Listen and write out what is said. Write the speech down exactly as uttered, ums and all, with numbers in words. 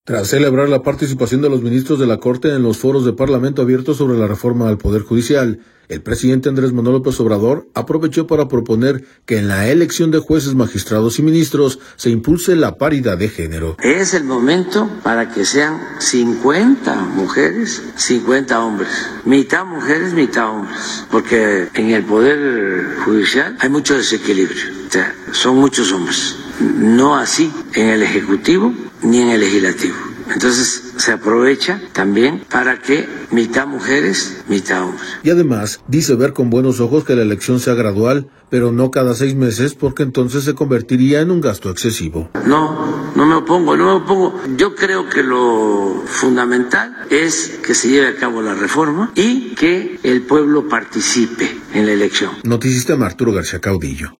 Tras celebrar la participación de los ministros de la Corte en los foros de Parlamento abierto sobre la reforma al Poder Judicial, el presidente Andrés Manuel López Obrador aprovechó para proponer que en la elección de jueces, magistrados y ministros se impulse la paridad de género. Es el momento para que sean cincuenta mujeres, cincuenta hombres, mitad mujeres, mitad hombres, porque en el Poder Judicial hay mucho desequilibrio, o sea, son muchos hombres, no así en el Ejecutivo ni en el Legislativo. Entonces se aprovecha también para que mitad mujeres, mitad hombres. Y además dice ver con buenos ojos que la elección sea gradual, pero no cada seis meses, porque entonces se convertiría en un gasto excesivo. No, no me opongo, no me opongo. Yo creo que lo fundamental es que se lleve a cabo la reforma y que el pueblo participe en la elección. Noticista Arturo García Caudillo.